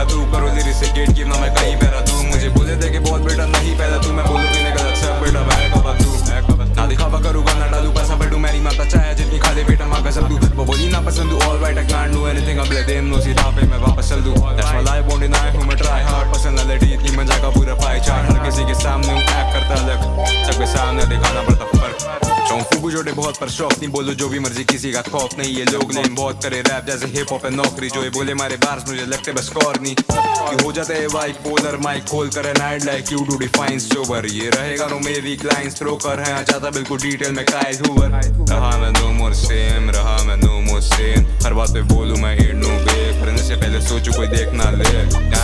तू करो लिरिक्स से गेट कीप ना मैं कहीं पैरा तू मुझे बोले थे कि बहुत बेटा नहीं पैदा तू मैं बोलूँ कि गलत सब बेटा बैक अब तू ना दिखावा करूँगा ना डालू पैसा बैठू मेरी माता चाहे जितनी खा दे बेटा माँ का सब तू वो बोली ना पसंद तू all right I can't do anything अब ले दे नो सीधा पे मैं वापस चल दूँ that's my life won't deny हूँ मैं ट्राई हार्ड पर्सनालिटी इतनी मजा का पूरा पाई चार्ट हर किसी के सामने हूँ एक्ट करता अलग सबके सामने दिखाना पड़ता फर्क चौंफू जोड़े बहुत पर शौक नहीं बोलो जो भी मर्जी किसी का खौफ नहीं ये लोग लेन बहुत करे रैप जैसे हिप हॉप है नौकरी जो ये बोले मारे बार्स मुझे लगते बस कॉर नहीं कि हो जाते हैं वाइक पोलर माइक खोल कर and I'd like you do define sober ये रहेगा नो मेरी क्लाइंट्स थ्रो कर है जाता बिल्कुल डिटेल में काइल हुवर रहा मैं नो मोर सेम रहा मैं नो मोर सेम हर बात पे बोलूं मैं हिट नो बे करने से पहले सोचूं कोई देख ना ले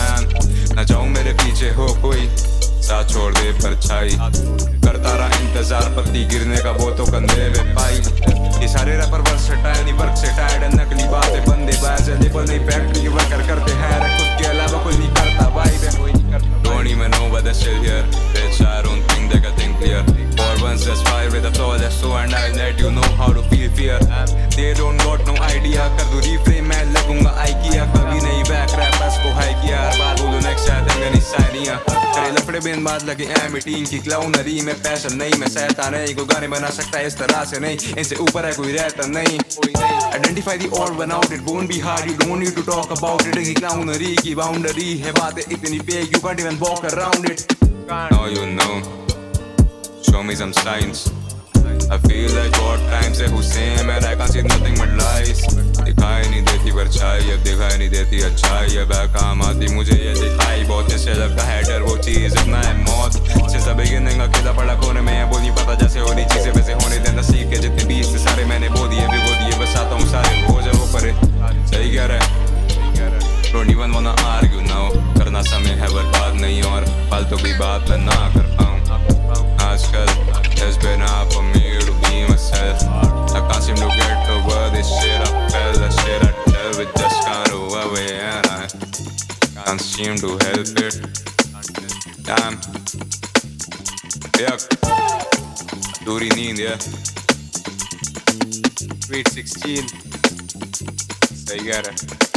ना चाहूं मेरे पीछे हो कोई साथ छोड़ दे परछाई करता रहा इंतजार पत्ती गिरने का वो तो कंधे पे पाई ये सारे रैपर वर्सेटाइल नहीं वर्क से टायर्ड नकली बातें बंदे बाज लेबल नहीं फैक्ट्री वर्कर करते हैं खुद के अलावा कोई नहीं करता वाइब है don't even know but they're still here bitch I don't think they can think clear for once just fire with a flawless so and I'll let you know how to feel fear they don't got no idea कर दूँ reframe मैं लगूंगा आई किया कभी नहीं back rappers को high किया हर बार बोलूँ next शायद है मेरी साइनियाँ तेरे लफड़े बिन बात लगे एम टीम की क्लाउनरी में पैशन नहीं मैं सहता नहीं कोई गाने बना सकता है इस तरह से नहीं इनसे ऊपर है कोई रहता नहीं identify the odd one out it won't be hard you don't need to talk about it की क्लाउनरी की बाउंड्री है बातें इतनी fake you can't even walk around it now you know show me some signs I feel like what times है Hussain and I can't see nothing but lies दिखाई नहीं देती परछाई अब दिखाई नहीं देती अच्छाई अब काम आती मुझे ये दिखाई बहुत से लगता है डर वो चीज अपना है मौत since the beginning अकेला पड़ा कोने में है बोल नहीं पता जैसे हो रही चीजें वैसे होने देना सीख के जितने बीस से सारे मैंने बो दिए भी बो दिए बस आता हूँ सारे हो जाए वो परे सही कह रहा है don't even wanna argue now करना समय है बर्बाद नहीं और फालतू की बात मैं ना कर पाऊँ आजकल it's been hard for me to be myself I can't seem to get over this shit I felt the shit I dealt with just can't go away and I can't seem to help it damn yeah दूरी नींद yeah Sweet 16 सही कह रहा है